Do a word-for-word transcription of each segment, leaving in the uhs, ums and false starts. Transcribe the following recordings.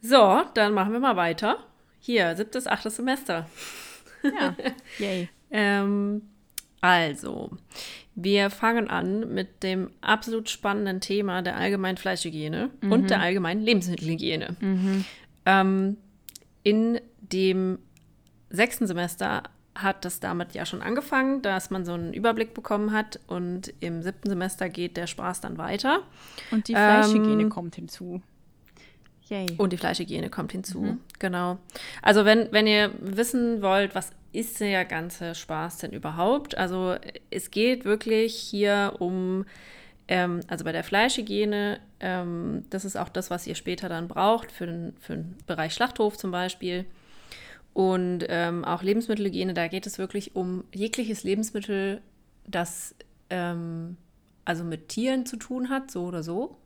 So, dann machen wir mal weiter. Hier, siebtes, achtes Semester. Ja, yay. ähm, also, wir fangen an mit dem absolut spannenden Thema der allgemeinen Fleischhygiene Mhm. und der allgemeinen Lebensmittelhygiene. Mhm. Ähm, in dem sechsten Semester hat das damit ja schon angefangen, dass man so einen Überblick bekommen hat, und im siebten Semester geht der Spaß dann weiter. Und die Fleischhygiene Ähm, kommt hinzu. Yay. Und die Fleischhygiene kommt hinzu, Mhm. genau. Also wenn, wenn ihr wissen wollt, was ist der ganze Spaß denn überhaupt? Also es geht wirklich hier um, ähm, also bei der Fleischhygiene, ähm, das ist auch das, was ihr später dann braucht, für den, für den Bereich Schlachthof zum Beispiel. Und ähm, auch Lebensmittelhygiene, da geht es wirklich um jegliches Lebensmittel, das ähm, also mit Tieren zu tun hat, so oder so.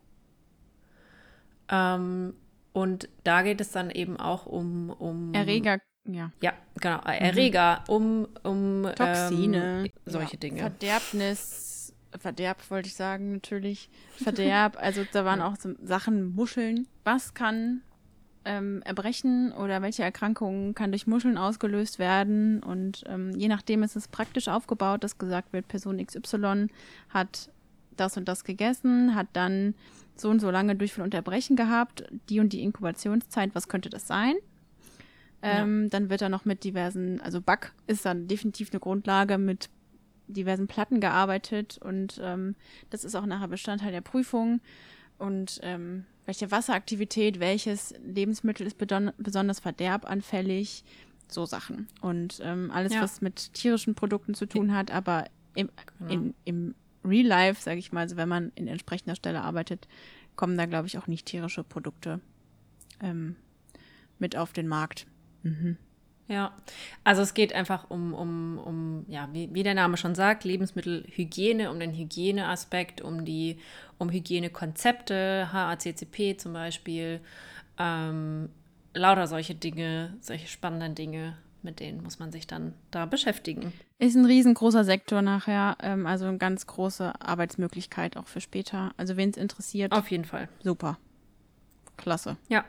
Ähm, und da geht es dann eben auch um, um Erreger, ja. ja, genau, Erreger, um, um Toxine, ähm, solche ja. Dinge. Verderbnis, Verderb wollte ich sagen, natürlich. Verderb, also da waren auch so Sachen, Muscheln. Was kann ähm, Erbrechen oder welche Erkrankungen kann durch Muscheln ausgelöst werden? Und ähm, je nachdem ist es praktisch aufgebaut, dass gesagt wird, Person X Y hat das und das gegessen, hat dann so und so lange Durchfall und Erbrechen gehabt, die und die Inkubationszeit, was könnte das sein? Ähm, ja. Dann wird da noch mit diversen, also Back ist dann definitiv eine Grundlage, mit diversen Platten gearbeitet, und ähm, das ist auch nachher Bestandteil der Prüfung. Und ähm, welche Wasseraktivität, welches Lebensmittel ist bedon- besonders verderbanfällig, so Sachen. Und ähm, alles, Ja. was mit tierischen Produkten zu tun hat, aber im, Genau. in, im Real Life, sage ich mal, also wenn man in entsprechender Stelle arbeitet, kommen da, glaube ich, auch nicht tierische Produkte ähm, mit auf den Markt. Mhm. Ja, also es geht einfach um, um, um ja, wie, wie der Name schon sagt, Lebensmittelhygiene, um den Hygieneaspekt, um die, um Hygienekonzepte, H A C C P zum Beispiel, ähm, lauter solche Dinge, solche spannenden Dinge, mit denen muss man sich dann da beschäftigen. Ist ein riesengroßer Sektor nachher, ähm, also eine ganz große Arbeitsmöglichkeit auch für später. Also wen es interessiert. Auf jeden Fall. Super. Klasse. Ja.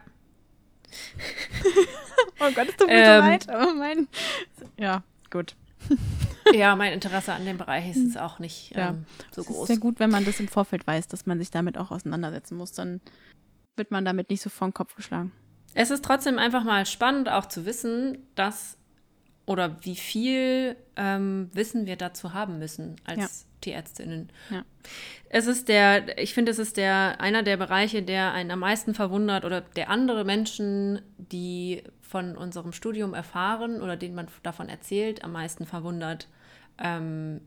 Oh Gott, es tut mir Ähm, so leid. Oh mein. Ja, gut. Ja, mein Interesse an dem Bereich ist jetzt auch nicht Ja. ähm, so Es groß. ist sehr gut, wenn man das im Vorfeld weiß, dass man sich damit auch auseinandersetzen muss. Dann wird man damit nicht so vor den Kopf geschlagen. Es ist trotzdem einfach mal spannend auch zu wissen, dass oder wie viel ähm, Wissen wir dazu haben müssen als Ja. Tierärztinnen. Ja. Es ist der, ich finde, es ist der einer der Bereiche, der einen am meisten verwundert, oder der andere Menschen, die von unserem Studium erfahren oder denen man davon erzählt, am meisten verwundert, ähm,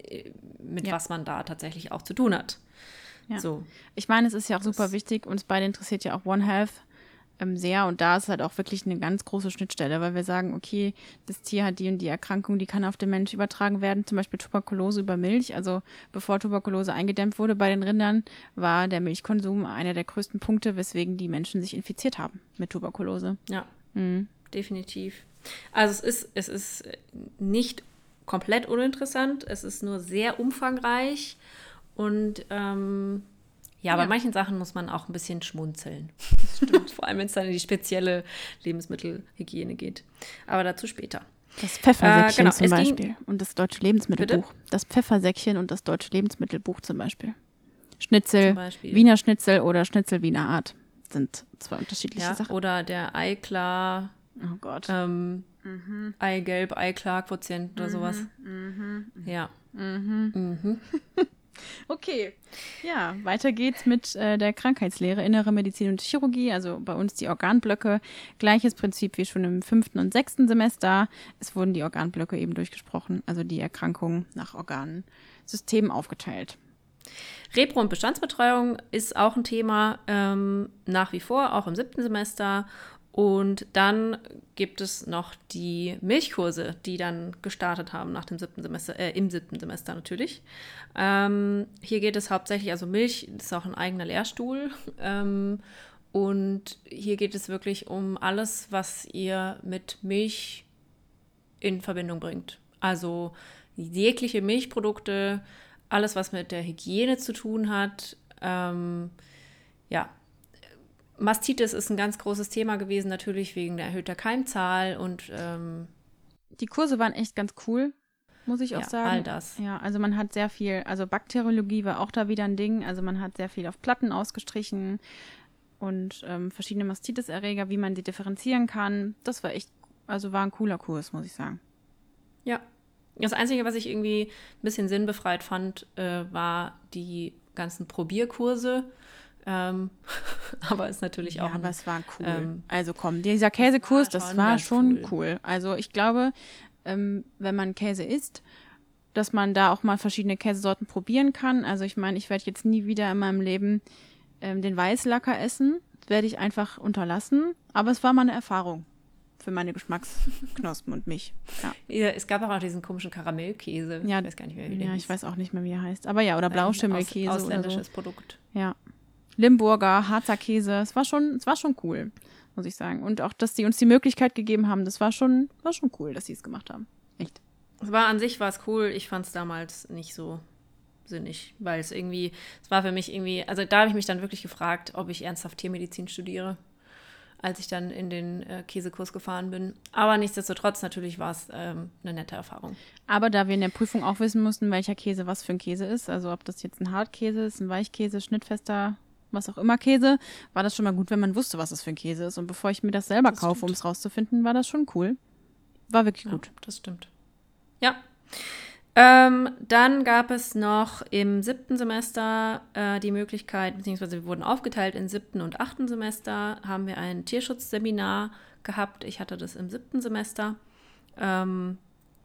mit Ja. was man da tatsächlich auch zu tun hat. Ja. So. Ich meine, es ist ja auch super Das- wichtig, uns beide interessiert ja auch One Health ähm, sehr, und da ist halt auch wirklich eine ganz große Schnittstelle, weil wir sagen, okay, das Tier hat die und die Erkrankung, die kann auf den Mensch übertragen werden, zum Beispiel Tuberkulose über Milch. Also bevor Tuberkulose eingedämmt wurde bei den Rindern, war der Milchkonsum einer der größten Punkte, weswegen die Menschen sich infiziert haben mit Tuberkulose. Ja, Mhm. definitiv. Also es ist, es ist nicht komplett uninteressant, es ist nur sehr umfangreich, und ähm, ja, Ja. bei manchen Sachen muss man auch ein bisschen schmunzeln. Vor allem, wenn es dann in die spezielle Lebensmittelhygiene geht. Aber dazu später. Das Pfeffersäckchen Äh, genau, zum es ging- Beispiel und das deutsche Lebensmittelbuch. Das Pfeffersäckchen und das deutsche Lebensmittelbuch zum Beispiel. Schnitzel, Zum Beispiel. Wiener Schnitzel oder Schnitzel Wiener Art sind zwei unterschiedliche Ja, Sachen. oder der Eiklar, Oh Gott. ähm, Mhm. Eigelb, Eiklar-Quotient oder sowas. Mhm. Ja. Mhm. Mhm. Okay. Ja, weiter geht's mit äh, der Krankheitslehre, Innere Medizin und Chirurgie, also bei uns die Organblöcke. Gleiches Prinzip wie schon im fünften und sechsten Semester. Es wurden die Organblöcke eben durchgesprochen, also die Erkrankungen nach Organsystemen aufgeteilt. Repro- und Bestandsbetreuung ist auch ein Thema, ähm, nach wie vor, auch im siebten Semester. Und dann gibt es noch die Milchkurse, die dann gestartet haben nach dem siebten Semester, äh, im siebten Semester natürlich. Ähm, hier geht es hauptsächlich, also Milch ist auch ein eigener Lehrstuhl. Ähm, und hier geht es wirklich um alles, was ihr mit Milch in Verbindung bringt. Also jegliche Milchprodukte, alles, was mit der Hygiene zu tun hat, ähm, ja, Mastitis ist ein ganz großes Thema gewesen, natürlich wegen der erhöhter Keimzahl und ähm, die Kurse waren echt ganz cool, muss ich auch ja, sagen. all das. Ja, also man hat sehr viel, also Bakteriologie war auch da wieder ein Ding, also man hat sehr viel auf Platten ausgestrichen und ähm, verschiedene Mastitis-Erreger, wie man sie differenzieren kann. Das war echt, also war ein cooler Kurs, muss ich sagen. Ja. Das Einzige, was ich irgendwie ein bisschen sinnbefreit fand, äh, war die ganzen Probierkurse. Ähm, aber ist natürlich auch. Ja, ein, aber es war cool. Ähm, also komm, dieser Käsekurs, das war das schon war ganz schon cool. cool. Also ich glaube, ähm, wenn man Käse isst, dass man da auch mal verschiedene Käsesorten probieren kann. Also ich meine, ich werde jetzt nie wieder in meinem Leben ähm, den Weißlacker essen. Das werde ich einfach unterlassen. Aber es war mal eine Erfahrung für meine Geschmacksknospen und mich. Ja. Ja, es gab auch diesen komischen Karamellkäse. Ja, ich weiß gar nicht mehr, wie der ja, hieß. ich weiß auch nicht mehr, wie er heißt. Aber ja, oder Blauschimmelkäse Aus, oder so. ausländisches Produkt. Ja. Limburger, Harzer Käse. Es war schon, es war schon cool, muss ich sagen. Und auch, dass die uns die Möglichkeit gegeben haben, das war schon, war schon cool, dass sie es gemacht haben. Echt. Es war an sich war es cool. Ich fand es damals nicht so sinnig, weil es irgendwie, es war für mich irgendwie, also da habe ich mich dann wirklich gefragt, ob ich ernsthaft Tiermedizin studiere, als ich dann in den äh, Käsekurs gefahren bin. Aber nichtsdestotrotz, natürlich war es ähm, eine nette Erfahrung. Aber da wir in der Prüfung auch wissen mussten, welcher Käse was für ein Käse ist, also ob das jetzt ein Hartkäse ist, ein Weichkäse, schnittfester, was auch immer Käse, war das schon mal gut, wenn man wusste, was das für ein Käse ist. Und bevor ich mir das selber Das kaufe, stimmt. um es rauszufinden, war das schon cool. War wirklich Ja, gut. das stimmt. Ja. Ähm, dann gab es noch im siebten Semester äh, die Möglichkeit, beziehungsweise wir wurden aufgeteilt in siebten und achten Semester, haben wir ein Tierschutzseminar gehabt. Ich hatte das im siebten Semester. Ähm,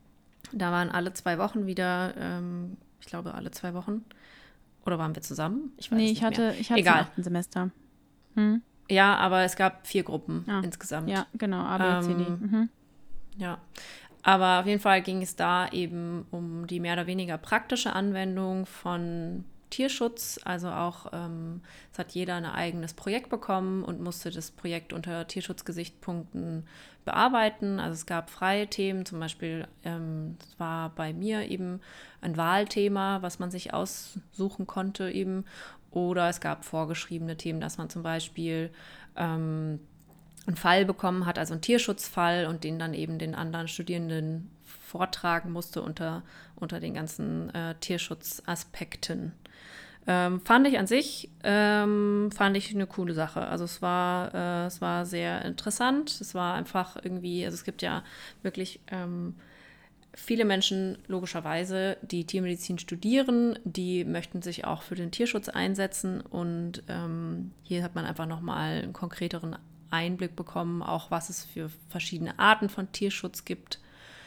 da waren alle zwei Wochen wieder, ähm, ich glaube alle zwei Wochen. Oder waren wir zusammen? Ich weiß nee, nicht ich hatte, mehr. ich hatte Egal. im achten Semester. Hm? Ja, aber es gab vier Gruppen Ah, insgesamt. Ja, genau, A, B, C, D. Ähm, Mhm. Ja, aber auf jeden Fall ging es da eben um die mehr oder weniger praktische Anwendung von Tierschutz. Also auch, ähm, es hat jeder ein eigenes Projekt bekommen und musste das Projekt unter Tierschutzgesichtspunkten bearbeiten. Also es gab freie Themen, zum Beispiel, ähm, das war bei mir eben ein Wahlthema, was man sich aussuchen konnte eben. Oder es gab vorgeschriebene Themen, dass man zum Beispiel ähm, einen Fall bekommen hat, also einen Tierschutzfall und den dann eben den anderen Studierenden vortragen musste unter, unter den ganzen äh, Tierschutzaspekten. Ähm, fand ich an sich, ähm, fand ich eine coole Sache. Also es war, äh, es war sehr interessant. Es war einfach irgendwie, also es gibt ja wirklich ähm, viele Menschen logischerweise, die Tiermedizin studieren, die möchten sich auch für den Tierschutz einsetzen und ähm, hier hat man einfach nochmal einen konkreteren Einblick bekommen, auch was es für verschiedene Arten von Tierschutz gibt.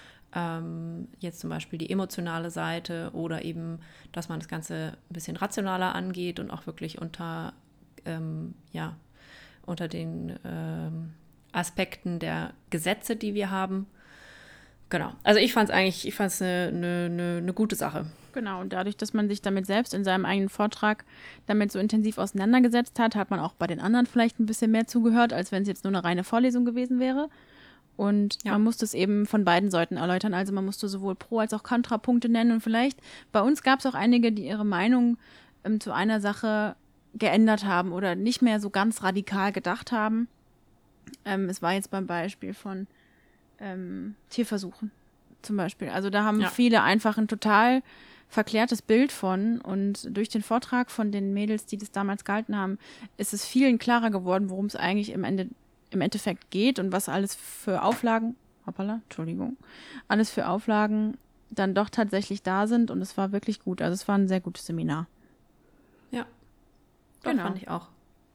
Ähm, jetzt zum Beispiel die emotionale Seite oder eben, dass man das Ganze ein bisschen rationaler angeht und auch wirklich unter, ähm, ja, unter den ähm, Aspekten der Gesetze, die wir haben. Genau. Also ich fand es eigentlich, ich fand es eine, eine, eine, eine gute Sache. Genau, und dadurch, dass man sich damit selbst in seinem eigenen Vortrag damit so intensiv auseinandergesetzt hat, hat man auch bei den anderen vielleicht ein bisschen mehr zugehört, als wenn es jetzt nur eine reine Vorlesung gewesen wäre. Und Ja. man musste es eben von beiden Seiten erläutern. Also man musste sowohl Pro- als auch Kontrapunkte nennen. Und vielleicht, bei uns gab es auch einige, die ihre Meinung ähm, zu einer Sache geändert haben oder nicht mehr so ganz radikal gedacht haben. Ähm, es war jetzt beim Beispiel von ähm, Tierversuchen zum Beispiel. Also da haben Ja. viele einfach ein total verklärtes Bild von und durch den Vortrag von den Mädels, die das damals gehalten haben, ist es vielen klarer geworden, worum es eigentlich im Ende, im Endeffekt geht und was alles für Auflagen, hoppala, Entschuldigung, alles für Auflagen dann doch tatsächlich da sind und es war wirklich gut. Also es war ein sehr gutes Seminar. Ja, doch, Genau. fand ich auch.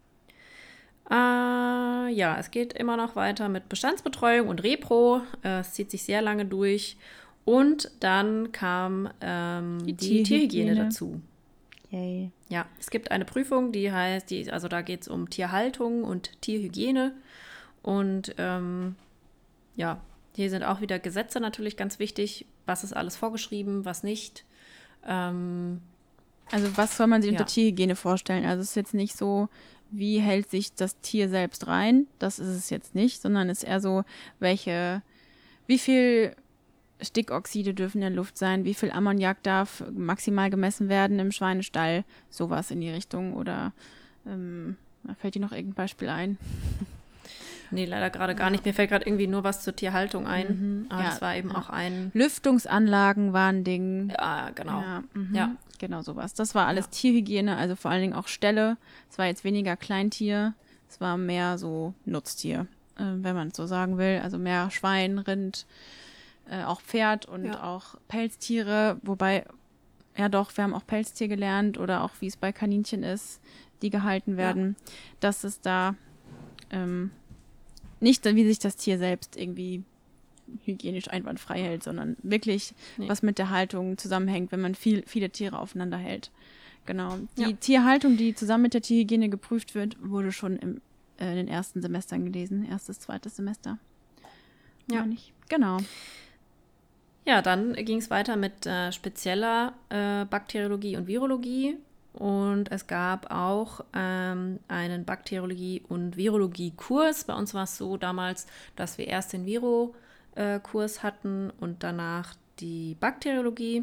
Äh, ja, es geht immer noch weiter mit Bestandsbetreuung und Repro. Äh, es zieht sich sehr lange durch. Und dann kam ähm, Die die, Tierhygiene Tierhygiene. dazu. Yay. Ja, es gibt eine Prüfung, die heißt, die, also da geht es um Tierhaltung und Tierhygiene. Und ähm, ja, hier sind auch wieder Gesetze natürlich ganz wichtig. Was ist alles vorgeschrieben, was nicht. Ähm, Also was soll man sich Ja. unter Tierhygiene vorstellen? Also es ist jetzt nicht so, wie hält sich das Tier selbst rein? Das ist es jetzt nicht, sondern es ist eher so, welche, wie viel Stickoxide dürfen in der Luft sein, wie viel Ammoniak darf maximal gemessen werden im Schweinestall, sowas in die Richtung oder ähm, Da fällt dir noch irgendein Beispiel ein? Nee, leider gerade gar nicht. Mir fällt gerade irgendwie nur was zur Tierhaltung ein. Mhm. Aber Ja, das war eben ja. auch ein... Lüftungsanlagen waren ein Ding. Ja, genau. Ja, mhm. Ja. Genau sowas. Das war alles Ja. Tierhygiene, also vor allen Dingen auch Ställe. Es war jetzt weniger Kleintier, es war mehr so Nutztier, äh, wenn man es so sagen will. Also mehr Schwein, Rind, äh, auch Pferd und Ja. auch Pelztiere. Wobei, ja doch, wir haben auch Pelztier gelernt oder auch wie es bei Kaninchen ist, die gehalten werden, dass es da ähm, nicht, wie sich das Tier selbst irgendwie hygienisch einwandfrei hält, sondern wirklich, Nee. was mit der Haltung zusammenhängt, wenn man viel, viele Tiere aufeinander hält. Genau. Die Ja. Tierhaltung, die zusammen mit der Tierhygiene geprüft wird, wurde schon im, äh, in den ersten Semestern gelesen. Erstes, zweites Semester. Ja. Meine ich. Genau. Ja, dann ging es weiter mit äh, spezieller äh, Bakteriologie und Virologie. Und es gab auch ähm, einen Bakteriologie- und Virologie-Kurs. Bei uns war es so damals, dass wir erst den Viro-Kurs hatten und danach die Bakteriologie.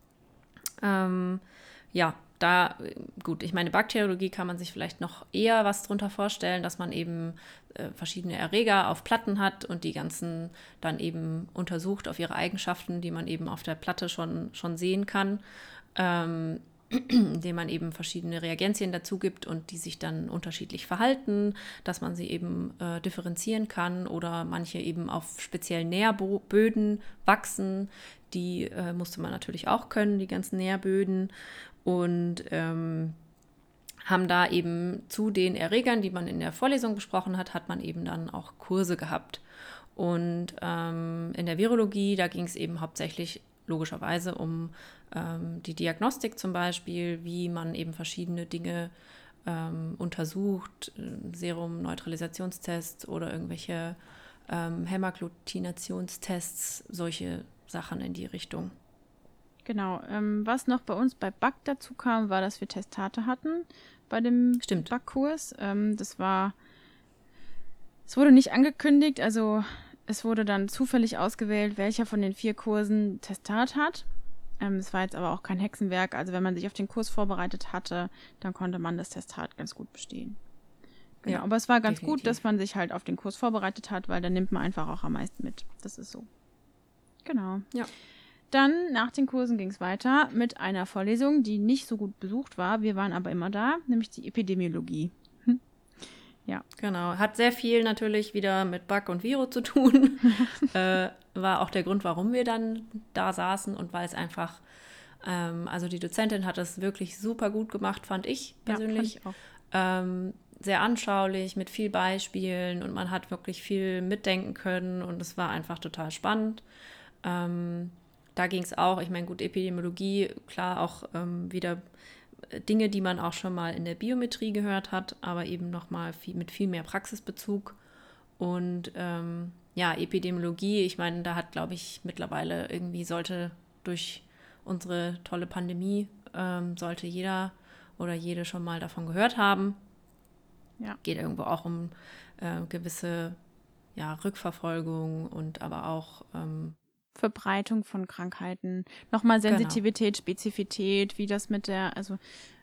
Ähm, ja, da, gut, ich meine, Bakteriologie kann man sich vielleicht noch eher was drunter vorstellen, dass man eben äh, verschiedene Erreger auf Platten hat und die ganzen dann eben untersucht auf ihre Eigenschaften, die man eben auf der Platte schon, schon sehen kann. Ähm, indem man eben verschiedene Reagenzien dazu gibt und die sich dann unterschiedlich verhalten, dass man sie eben äh, differenzieren kann oder manche eben auf speziellen Nährböden wachsen. Die äh, musste man natürlich auch können, die ganzen Nährböden. Und ähm, haben da eben zu den Erregern, die man in der Vorlesung besprochen hat, hat man eben dann auch Kurse gehabt. Und ähm, in der Virologie, da ging es eben hauptsächlich logischerweise um ähm, die Diagnostik zum Beispiel, wie man eben verschiedene Dinge ähm, untersucht, Serum-Neutralisationstests oder irgendwelche ähm, Hämagglutinationstests, solche Sachen in die Richtung. Genau. Ähm, was noch bei uns bei B A C dazu kam, war, dass wir Testate hatten bei dem Stimmt. B A C-Kurs. Ähm, das war, es wurde nicht angekündigt, also es wurde dann zufällig ausgewählt, welcher von den vier Kursen Testat hat. Ähm, es war jetzt aber auch kein Hexenwerk, also wenn man sich auf den Kurs vorbereitet hatte, dann konnte man das Testat ganz gut bestehen. Genau, Ja, aber es war ganz definitiv. gut, dass man sich halt auf den Kurs vorbereitet hat, weil dann nimmt man einfach auch am meisten mit. Das ist so. Genau. Ja. Dann nach den Kursen ging es weiter mit einer Vorlesung, die nicht so gut besucht war. Wir waren aber immer da, nämlich die Epidemiologie. Hm. Ja. Genau. Hat sehr viel natürlich wieder mit B A C und Viro zu tun. äh, war auch der Grund, warum wir dann da saßen und weil es einfach, ähm, also die Dozentin hat es wirklich super gut gemacht, fand ich persönlich. Ja, fand ich auch. Ähm, sehr anschaulich, mit viel Beispielen und man hat wirklich viel mitdenken können und es war einfach total spannend. Ähm, da ging es auch, ich meine, gut, Epidemiologie, klar, auch ähm, wieder Dinge, die man auch schon mal in der Biometrie gehört hat, aber eben nochmal viel, mit viel mehr Praxisbezug. Und ähm, ja, Epidemiologie, ich meine, da hat, glaube ich, mittlerweile irgendwie sollte durch unsere tolle Pandemie, ähm, sollte jeder oder jede schon mal davon gehört haben. Ja. Geht irgendwo auch um äh, gewisse ja, Rückverfolgung und aber auch ähm, Verbreitung von Krankheiten, nochmal Genau. Sensitivität, Spezifität, wie das mit der, also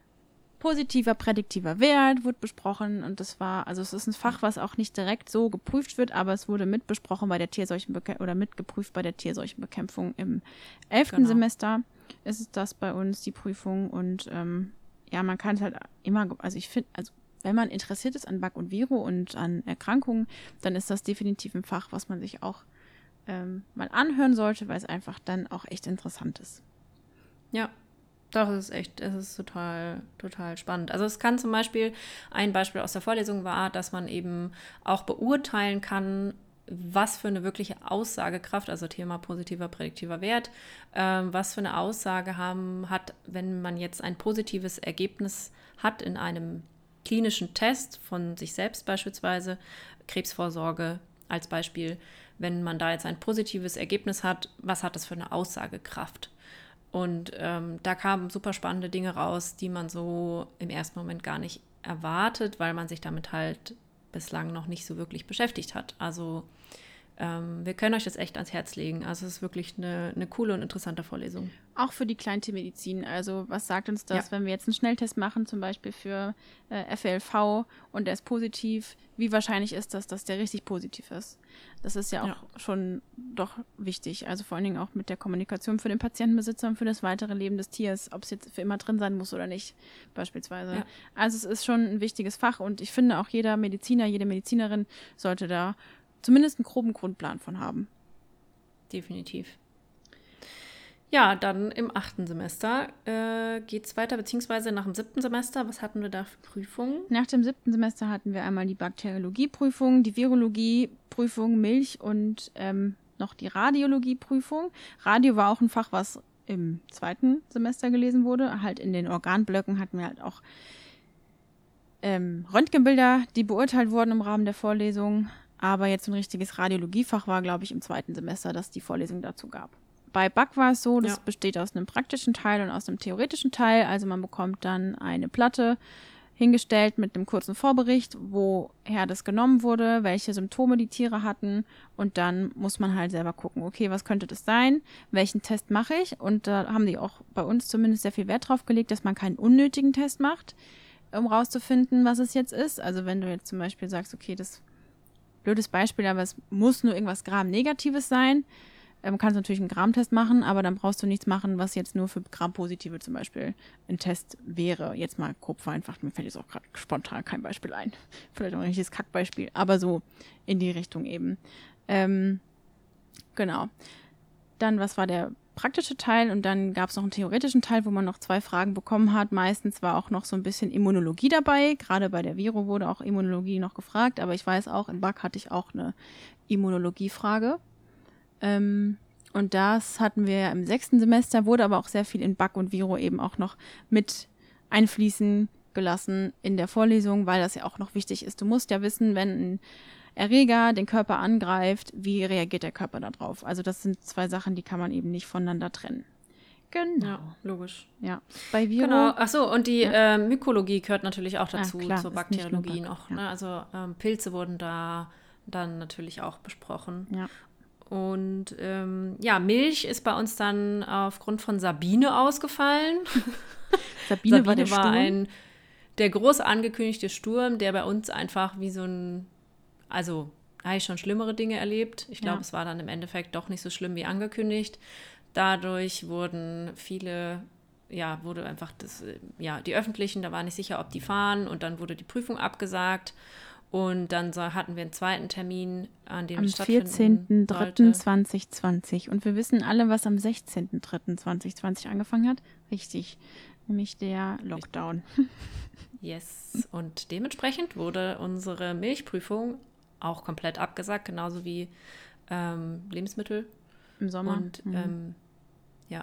positiver, prädiktiver Wert wurde besprochen und das war, also es ist ein Fach, was auch nicht direkt so geprüft wird, aber es wurde mitbesprochen bei der Tierseuchenbekämpfung oder mitgeprüft bei der Tierseuchenbekämpfung im elften Genau. Semester ist es das bei uns, die Prüfung und ähm, ja, man kann es halt immer, also ich finde, also wenn man interessiert ist an B A C und Viro und an Erkrankungen, dann ist das definitiv ein Fach, was man sich auch ähm, mal anhören sollte, weil es einfach dann auch echt interessant ist. Ja, doch, es ist echt, es ist total, total spannend. Also es kann zum Beispiel, ein Beispiel aus der Vorlesung war, dass man eben auch beurteilen kann, was für eine wirkliche Aussagekraft, also Thema positiver, prädiktiver Wert, ähm, was für eine Aussage haben, hat, wenn man jetzt ein positives Ergebnis hat in einem klinischen Test von sich selbst beispielsweise, Krebsvorsorge als Beispiel, wenn man da jetzt ein positives Ergebnis hat, was hat das für eine Aussagekraft? Und ähm, da kamen super spannende Dinge raus, die man so im ersten Moment gar nicht erwartet, weil man sich damit halt bislang noch nicht so wirklich beschäftigt hat. Also ähm, wir können euch das echt ans Herz legen. Also es ist wirklich eine, eine coole und interessante Vorlesung. Auch für die Kleintiermedizin. Also was sagt uns das, Ja. wenn wir jetzt einen Schnelltest machen, zum Beispiel für äh, F L V und der ist positiv, wie wahrscheinlich ist das, dass der richtig positiv ist? Das ist ja auch Ja. schon doch wichtig. Also vor allen Dingen auch mit der Kommunikation für den Patientenbesitzer und für das weitere Leben des Tiers, ob es jetzt für immer drin sein muss oder nicht, beispielsweise. Ja. Also es ist schon ein wichtiges Fach und ich finde auch jeder Mediziner, jede Medizinerin sollte da zumindest einen groben Grundplan von haben. Definitiv. Ja, dann im achten Semester äh, geht es weiter, beziehungsweise nach dem siebten Semester. Was hatten wir da für Prüfungen? Nach dem siebten Semester hatten wir einmal die Bakteriologieprüfung, die Virologieprüfung, Milch und ähm, noch die Radiologieprüfung. Radio war auch ein Fach, was im zweiten Semester gelesen wurde. Halt in den Organblöcken hatten wir halt auch ähm, Röntgenbilder, die beurteilt wurden im Rahmen der Vorlesung. Aber jetzt ein richtiges Radiologiefach war, glaube ich, im zweiten Semester, dass die Vorlesung dazu gab. Bei B A C war es so, das Ja. besteht aus einem praktischen Teil und aus einem theoretischen Teil. Also man bekommt dann eine Platte hingestellt mit einem kurzen Vorbericht, woher das genommen wurde, welche Symptome die Tiere hatten. Und dann muss man halt selber gucken, okay, was könnte das sein? Welchen Test mache ich? Und da haben die auch bei uns zumindest sehr viel Wert drauf gelegt, dass man keinen unnötigen Test macht, um rauszufinden, was es jetzt ist. Also wenn du jetzt zum Beispiel sagst, okay, das blödes Beispiel, aber es muss nur irgendwas Gram-Negatives sein. Ähm, kannst natürlich einen Gram-Test machen, aber dann brauchst du nichts machen, was jetzt nur für Gram-Positive zum Beispiel ein Test wäre. Jetzt mal grob vereinfacht, mir fällt jetzt auch gerade spontan kein Beispiel ein. Vielleicht auch ein richtiges Kackbeispiel, aber so in die Richtung eben. Ähm, genau. Dann, was war der praktische Teil? Und dann gab es noch einen theoretischen Teil, wo man noch zwei Fragen bekommen hat. Meistens war auch noch so ein bisschen Immunologie dabei. Gerade bei der Viro wurde auch Immunologie noch gefragt, aber ich weiß auch, in B A C hatte ich auch eine Immunologiefrage. Ähm, und das hatten wir ja im sechsten Semester, wurde aber auch sehr viel in B A C und Viro eben auch noch mit einfließen gelassen in der Vorlesung, weil das ja auch noch wichtig ist. Du musst ja wissen, wenn ein Erreger den Körper angreift, wie reagiert der Körper darauf? Also das sind zwei Sachen, die kann man eben nicht voneinander trennen. Genau. Ja, logisch. Ja. Bei Viro, Genau. Achso, und die Ja. äh, Mykologie gehört natürlich auch dazu, Ah, klar, zur ist nicht nur Bakteriologie B A C, noch. ja. Ne? Also ähm, Pilze wurden da dann natürlich auch besprochen. ja. Und ähm, ja, Milch ist bei uns dann aufgrund von Sabine ausgefallen. Sabine, Sabine war der war Sturm. ein der groß angekündigte Sturm, der bei uns einfach wie so ein, also da habe ich schon schlimmere Dinge erlebt. Ich glaube, Ja. es war dann im Endeffekt doch nicht so schlimm wie angekündigt. Dadurch wurden viele, ja, wurde einfach das, äh, ja, die Öffentlichen, da war nicht sicher, ob die fahren und dann wurde die Prüfung abgesagt. Und dann so, hatten wir einen zweiten Termin, an dem Am es stattfinden vierzehnten dritten sollte. zweitausendzwanzig. Und wir wissen alle, was am sechzehnten dritten zweitausendzwanzig angefangen hat. Richtig. Nämlich der Lockdown. Yes. Und dementsprechend wurde unsere Milchprüfung auch komplett abgesagt, genauso wie ähm, Lebensmittel. Im Sommer. Und Mhm. ähm, ja,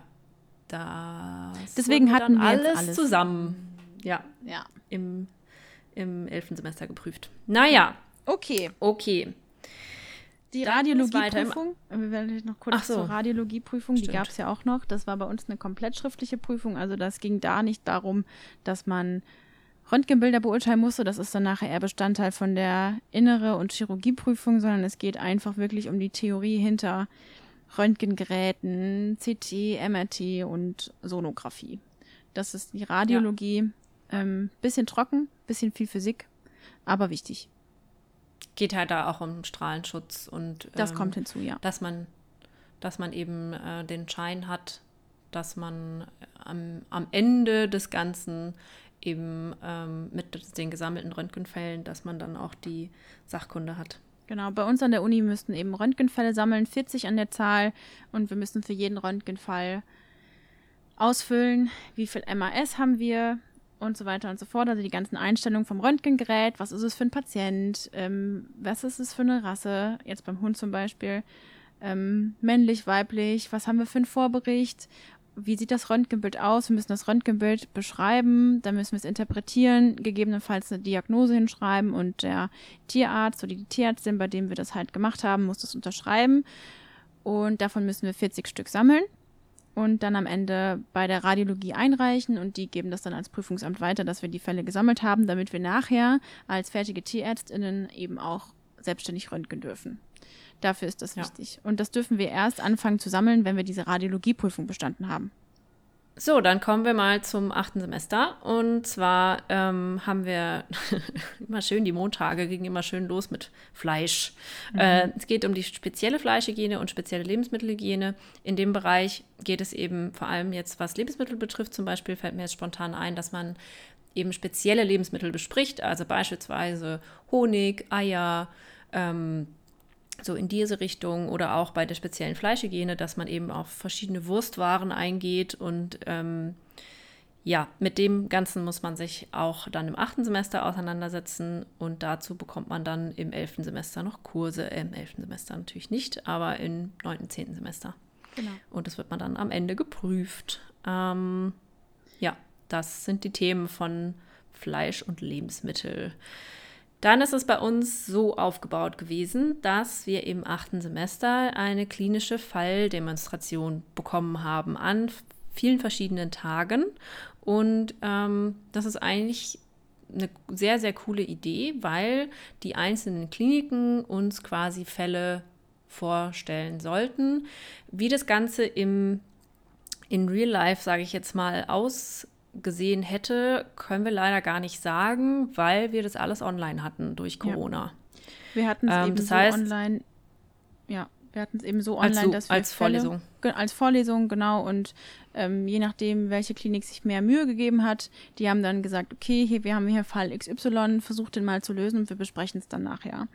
das Deswegen wurden hatten dann wir jetzt alles, alles. zusammen. Ja, ja. im, im elften Semester geprüft. Naja, Okay. okay. Die Dann geht's weiter im- Radiologieprüfung, wir werden vielleicht noch kurz Ach so. zur Radiologieprüfung, die Stimmt. gab es ja auch noch. Das war bei uns eine komplett schriftliche Prüfung. Also das ging da nicht darum, dass man Röntgenbilder beurteilen musste. Das ist dann nachher eher Bestandteil von der Innere- und Chirurgieprüfung, sondern es geht einfach wirklich um die Theorie hinter Röntgengeräten, C T, M R T und Sonographie. Das ist die Radiologie. Ähm, bisschen trocken, bisschen viel Physik, aber wichtig. Geht halt da auch um Strahlenschutz und Das ähm, kommt hinzu, ja. dass man, dass man eben äh, den Schein hat, dass man am, am Ende des Ganzen eben ähm, mit den gesammelten Röntgenfällen, dass man dann auch die Sachkunde hat. Genau, bei uns an der Uni müssten eben Röntgenfälle sammeln, vierzig an der Zahl, und wir müssen für jeden Röntgenfall ausfüllen, wie viel M A S haben wir und so weiter und so fort. Also die ganzen Einstellungen vom Röntgengerät, was ist es für ein Patient, ähm, was ist es für eine Rasse, jetzt beim Hund zum Beispiel, ähm, männlich, weiblich, was haben wir für einen Vorbericht, wie sieht das Röntgenbild aus, wir müssen das Röntgenbild beschreiben, dann müssen wir es interpretieren, gegebenenfalls eine Diagnose hinschreiben und der Tierarzt oder die Tierärztin, bei dem wir das halt gemacht haben, muss das unterschreiben und davon müssen wir vierzig Stück sammeln und dann am Ende bei der Radiologie einreichen und die geben das dann als Prüfungsamt weiter, dass wir die Fälle gesammelt haben, damit wir nachher als fertige TierärztInnen eben auch selbstständig röntgen dürfen. Dafür ist das Ja. wichtig. Und das dürfen wir erst anfangen zu sammeln, wenn wir diese Radiologieprüfung bestanden haben. So, dann kommen wir mal zum achten Semester. Und zwar ähm, haben wir immer schön, die Montage gingen immer schön los mit Fleisch. Mhm. Äh, es geht um die spezielle Fleischhygiene und spezielle Lebensmittelhygiene. In dem Bereich geht es eben vor allem jetzt, was Lebensmittel betrifft, zum Beispiel fällt mir jetzt spontan ein, dass man eben spezielle Lebensmittel bespricht, also beispielsweise Honig, Eier, ähm, so in diese Richtung oder auch bei der speziellen Fleischhygiene, dass man eben auf verschiedene Wurstwaren eingeht und ähm, ja, mit dem Ganzen muss man sich auch dann im achten Semester auseinandersetzen und dazu bekommt man dann im elften Semester noch Kurse, äh, im elften Semester natürlich nicht, aber im neunten, zehnten Semester. Genau. Und das wird man dann am Ende geprüft. Ähm, ja, das sind die Themen von Fleisch und Lebensmittel. Dann ist es bei uns so aufgebaut gewesen, dass wir im achten Semester eine klinische Falldemonstration bekommen haben an vielen verschiedenen Tagen. Und ähm, das ist eigentlich eine sehr, sehr coole Idee, weil die einzelnen Kliniken uns quasi Fälle vorstellen sollten. Wie das Ganze im, in Real Life, sage ich jetzt mal, aus gesehen hätte, können wir leider gar nicht sagen, weil wir das alles online hatten durch Corona. Ja. Wir hatten es ähm, eben das so heißt, online, ja, wir hatten es eben so online, als, dass wir als Fälle, Vorlesung. Ge- als Vorlesung, genau, und ähm, je nachdem, welche Klinik sich mehr Mühe gegeben hat, die haben dann gesagt, okay, hier, wir haben hier Fall X Y, versucht den mal zu lösen und wir besprechen es dann nachher.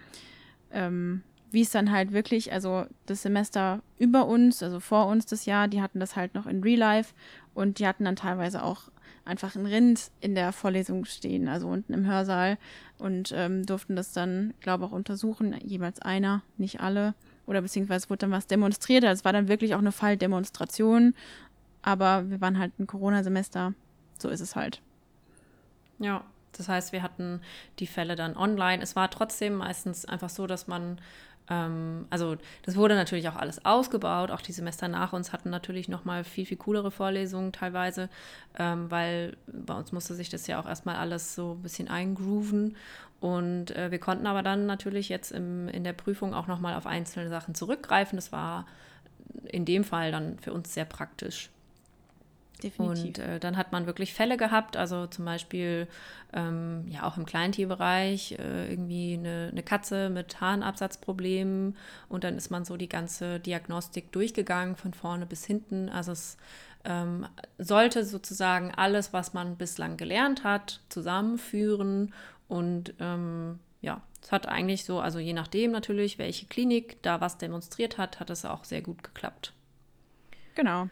Ähm, wie es dann halt wirklich, also das Semester über uns, also vor uns das Jahr, die hatten das halt noch in Real Life und die hatten dann teilweise auch einfach ein Rind in der Vorlesung stehen, also unten im Hörsaal und ähm, durften das dann, glaube ich, auch untersuchen, jeweils einer, nicht alle, oder beziehungsweise wurde dann was demonstriert, also es war dann wirklich auch eine Falldemonstration, aber wir waren halt ein Corona-Semester, so ist es halt. Ja, das heißt, wir hatten die Fälle dann online. Es war trotzdem meistens einfach so, dass man also das wurde natürlich auch alles ausgebaut, auch die Semester nach uns hatten natürlich nochmal viel, viel coolere Vorlesungen teilweise, ähm, weil bei uns musste sich das ja auch erstmal alles so ein bisschen eingrooven und äh, wir konnten aber dann natürlich jetzt im, in der Prüfung auch nochmal auf einzelne Sachen zurückgreifen. Das war in dem Fall dann für uns sehr praktisch. Definitiv. Und äh, dann hat man wirklich Fälle gehabt, also zum Beispiel ähm, ja auch im Kleintierbereich äh, irgendwie eine, eine Katze mit Harnabsatzproblemen und dann ist man so die ganze Diagnostik durchgegangen von vorne bis hinten. Also es ähm, sollte sozusagen alles, was man bislang gelernt hat, zusammenführen und ähm, ja, es hat eigentlich so, also je nachdem natürlich, welche Klinik da was demonstriert hat, hat es auch sehr gut geklappt. Genau.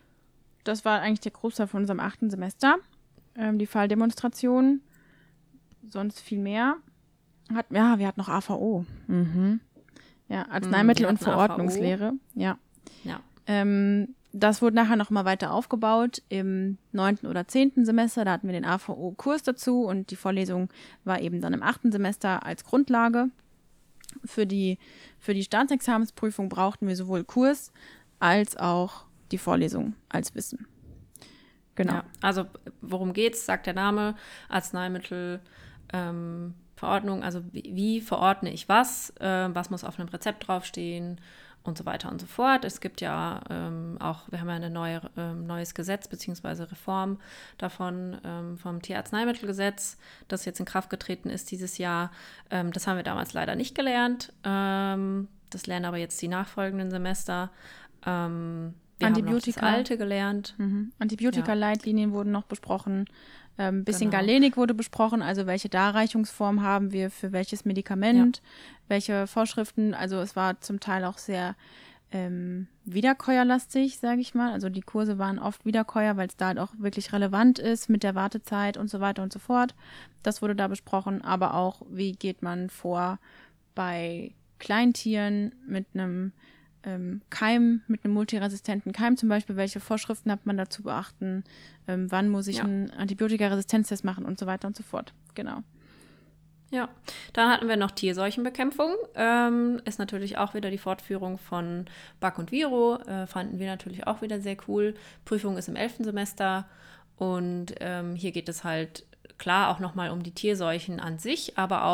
Das war eigentlich der Großteil von unserem achten Semester, ähm, die Falldemonstration. Sonst viel mehr. Hat, ja, wir hatten noch A V O. Mhm. Ja, Arzneimittel- und Verordnungslehre. Ja. ja. Ähm, das wurde nachher noch mal weiter aufgebaut im neunten oder zehnten Semester. Da hatten wir den A V O-Kurs dazu und die Vorlesung war eben dann im achten Semester als Grundlage. Für die, für die Staatsexamensprüfung brauchten wir sowohl Kurs als auch die Vorlesung als Wissen. Genau. Ja, also worum geht's, sagt der Name, Arzneimittel, ähm, Verordnung, also wie, wie verordne ich was, äh, was muss auf einem Rezept draufstehen und so weiter und so fort. Es gibt ja ähm, auch, wir haben ja ein neue, ähm, neues Gesetz beziehungsweise Reform davon ähm, vom Tierarzneimittelgesetz, das jetzt in Kraft getreten ist dieses Jahr. Ähm, das haben wir damals leider nicht gelernt. Ähm, das lernen aber jetzt die nachfolgenden Semester. Ähm, Wir Antibiotika. haben noch das Alte gelernt. Mhm. Antibiotika-Leitlinien ja. wurden noch besprochen. Ein ähm, bisschen genau. Galenik wurde besprochen, also welche Darreichungsform haben wir für welches Medikament, ja. welche Vorschriften. Also es war zum Teil auch sehr ähm, wiederkäuerlastig, sage ich mal. Also die Kurse waren oft Wiederkäuer, weil es da halt auch wirklich relevant ist mit der Wartezeit und so weiter und so fort. Das wurde da besprochen, aber auch, wie geht man vor bei Kleintieren mit einem Ähm, Keim, mit einem multiresistenten Keim zum Beispiel, welche Vorschriften hat man da zu beachten, ähm, wann muss ich ja. einen Antibiotikaresistenztest machen und so weiter und so fort. Genau. Ja, dann hatten wir noch Tierseuchenbekämpfung. Ähm, ist natürlich auch wieder die Fortführung von Bac und Viro. Äh, fanden wir natürlich auch wieder sehr cool. Prüfung ist im elften Semester und ähm, hier geht es halt klar auch nochmal um die Tierseuchen an sich, aber auch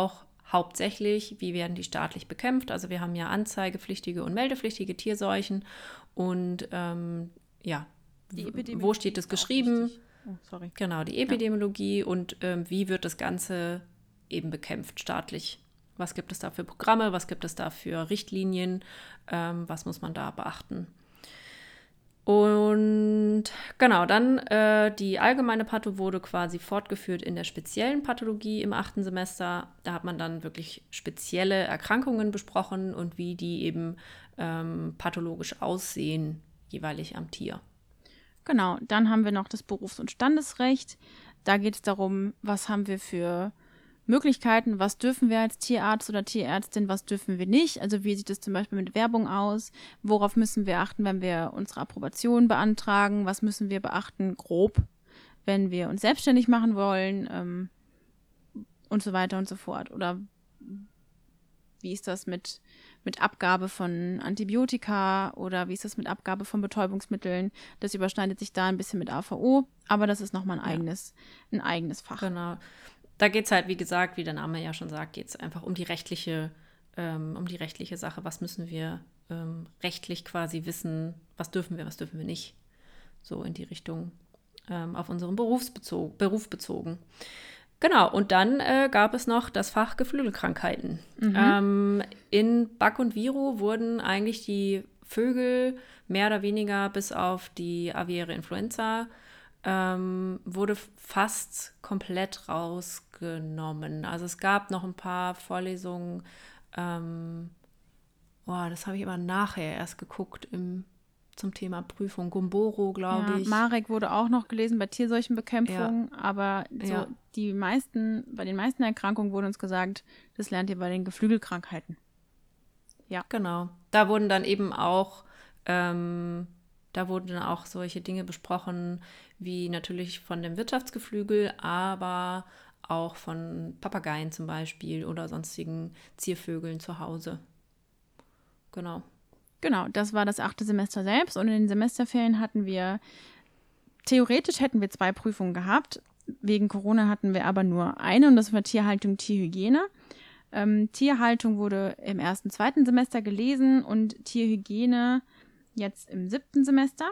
hauptsächlich, wie werden die staatlich bekämpft. Also wir haben ja anzeigepflichtige und meldepflichtige Tierseuchen und ähm, ja, wo steht das geschrieben? Oh, sorry. Genau, die Epidemiologie ja. und ähm, wie wird das Ganze eben bekämpft staatlich. Was gibt es da für Programme, was gibt es da für Richtlinien, ähm, was muss man da beachten? Und genau, dann äh, die allgemeine Patho wurde quasi fortgeführt in der speziellen Pathologie im achten Semester. Da hat man dann wirklich spezielle Erkrankungen besprochen und wie die eben ähm, pathologisch aussehen, jeweilig am Tier. Genau, dann haben wir noch das Berufs- und Standesrecht. Da geht es darum, was haben wir für Möglichkeiten, was dürfen wir als Tierarzt oder Tierärztin, was dürfen wir nicht. Also wie sieht es zum Beispiel mit Werbung aus? Worauf müssen wir achten, wenn wir unsere Approbation beantragen? Was müssen wir beachten, grob, wenn wir uns selbstständig machen wollen ähm, und so weiter und so fort. Oder wie ist das mit, mit Abgabe von Antibiotika oder wie ist das mit Abgabe von Betäubungsmitteln? Das überschneidet sich da ein bisschen mit A V O, aber das ist nochmal ein eigenes, ja. ein eigenes Fach. Genau. Da geht es halt, wie gesagt, wie der Name ja schon sagt, geht es einfach um die rechtliche, ähm, um die rechtliche Sache. Was müssen wir ähm, rechtlich quasi wissen? Was dürfen wir, was dürfen wir nicht? So in die Richtung ähm, auf unseren Berufsbezog, Beruf bezogen. Genau, und dann äh, gab es noch das Fach Geflügelkrankheiten. Mhm. Ähm, in Back und Viro wurden eigentlich die Vögel mehr oder weniger bis auf die aviäre Influenza Ähm, wurde fast komplett rausgenommen. Also es gab noch ein paar Vorlesungen, ähm, boah, das habe ich aber nachher erst geguckt im, zum Thema Prüfung. Gumboro, glaube ja, ich. Marek wurde auch noch gelesen bei Tierseuchenbekämpfung, ja. aber so ja. die meisten, bei den meisten Erkrankungen wurde uns gesagt, das lernt ihr bei den Geflügelkrankheiten. Ja. Genau. Da wurden dann eben auch ähm, Da wurden dann auch solche Dinge besprochen, wie natürlich von dem Wirtschaftsgeflügel, aber auch von Papageien zum Beispiel oder sonstigen Ziervögeln zu Hause. Genau. Genau, das war das achte Semester selbst und in den Semesterferien hatten wir, theoretisch hätten wir zwei Prüfungen gehabt. Wegen Corona hatten wir aber nur eine und das war Tierhaltung, Tierhygiene. Ähm, Tierhaltung wurde im ersten, zweiten Semester gelesen und Tierhygiene jetzt im siebten Semester.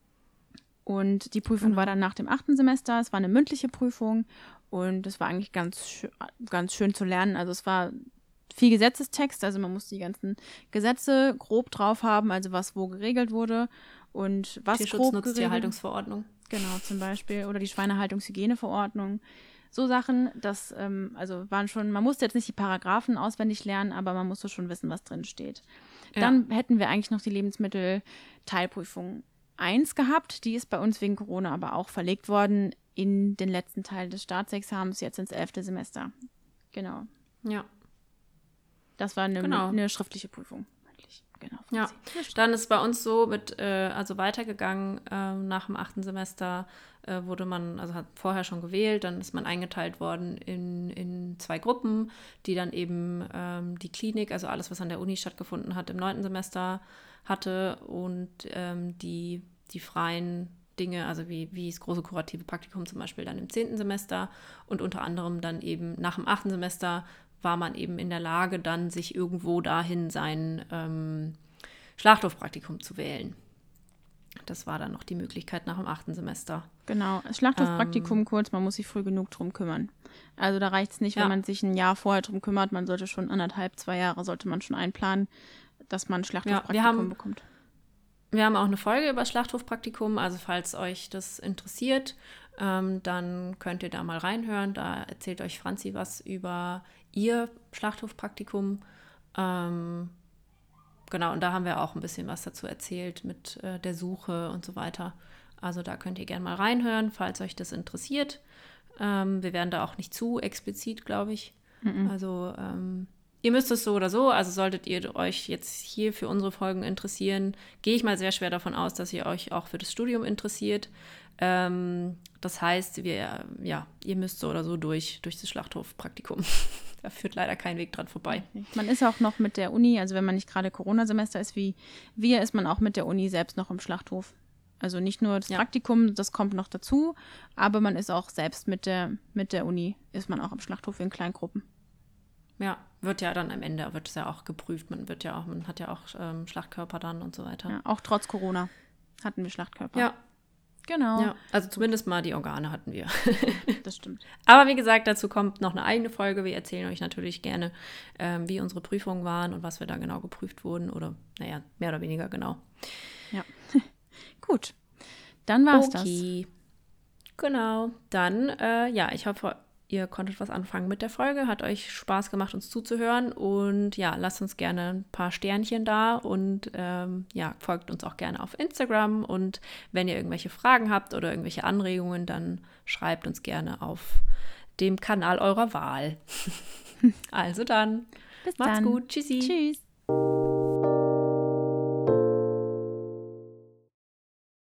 Und die Prüfung genau. war dann nach dem achten Semester. Es war eine mündliche Prüfung und es war eigentlich ganz, ganz schön zu lernen. Also es war viel Gesetzestext, also man musste die ganzen Gesetze grob drauf haben, also was wo geregelt wurde und was grob geregelt. Tierschutznutztierhaltungsverordnung. Genau, zum Beispiel. Oder die Schweinehaltungshygieneverordnung. So Sachen, das, ähm, also waren schon, man musste jetzt nicht die Paragraphen auswendig lernen, aber man musste schon wissen, was drin steht. Ja. Dann hätten wir eigentlich noch die Lebensmittel-Teilprüfung eins gehabt. Die ist bei uns wegen Corona aber auch verlegt worden in den letzten Teil des Staatsexamens, jetzt ins elfte Semester. Genau. Ja. Das war eine, genau. eine schriftliche Prüfung. Genau, ja, dann ist bei uns so mit, äh, also weitergegangen äh, nach dem achten Semester äh, wurde man, also hat vorher schon gewählt, dann ist man eingeteilt worden in, in zwei Gruppen, die dann eben ähm, die Klinik, also alles, was an der Uni stattgefunden hat, im neunten Semester hatte und ähm, die, die freien Dinge, also wie, wie das große kurative Praktikum zum Beispiel dann im zehnten Semester und unter anderem dann eben nach dem achten Semester war man eben in der Lage, dann sich irgendwo dahin sein ähm, Schlachthofpraktikum zu wählen. Das war dann noch die Möglichkeit nach dem achten Semester. Genau, das Schlachthofpraktikum ähm, kurz, man muss sich früh genug drum kümmern. Also da reicht es nicht, ja. wenn man sich ein Jahr vorher drum kümmert, man sollte schon anderthalb, zwei Jahre sollte man schon einplanen, dass man ein Schlachthofpraktikum ja, wir haben, bekommt. Wir haben auch eine Folge über Schlachthofpraktikum, also falls euch das interessiert, ähm, dann könnt ihr da mal reinhören. Da erzählt euch Franzi was über ihr Schlachthofpraktikum. Ähm, genau, und da haben wir auch ein bisschen was dazu erzählt mit äh, der Suche und so weiter. Also da könnt ihr gerne mal reinhören, falls euch das interessiert. Ähm, wir werden da auch nicht zu explizit, glaube ich. Mhm. Also ähm, ihr müsst es so oder so, also solltet ihr euch jetzt hier für unsere Folgen interessieren, gehe ich mal sehr schwer davon aus, dass ihr euch auch für das Studium interessiert. Ähm, das heißt, wir, ja, ihr müsst so oder so durch, durch das Schlachthofpraktikum. Da führt leider kein Weg dran vorbei. Man ist auch noch mit der Uni, also wenn man nicht gerade Corona-Semester ist wie wir, ist man auch mit der Uni selbst noch im Schlachthof. Also nicht nur das ja. Praktikum, das kommt noch dazu, aber man ist auch selbst mit der, mit der Uni, ist man auch im Schlachthof in Kleingruppen. Ja, wird ja dann am Ende, wird es ja auch geprüft. Man wird ja auch, man hat ja auch ähm, Schlachtkörper dann und so weiter. Ja, auch trotz Corona hatten wir Schlachtkörper. Ja. Genau. Ja, also zumindest mal die Organe hatten wir. Das stimmt. Aber wie gesagt, dazu kommt noch eine eigene Folge. Wir erzählen euch natürlich gerne, ähm, wie unsere Prüfungen waren und was wir da genau geprüft wurden. Oder, naja, mehr oder weniger genau. Ja. Gut. Dann war's okay. das. Genau. Dann, äh, ja, ich hoffe, ihr konntet was anfangen mit der Folge. Hat euch Spaß gemacht, uns zuzuhören. Und ja, lasst uns gerne ein paar Sternchen da und ähm, ja, folgt uns auch gerne auf Instagram. Und wenn ihr irgendwelche Fragen habt oder irgendwelche Anregungen, dann schreibt uns gerne auf dem Kanal eurer Wahl. Also dann, Bis macht's dann. gut. Tschüssi. Tschüss.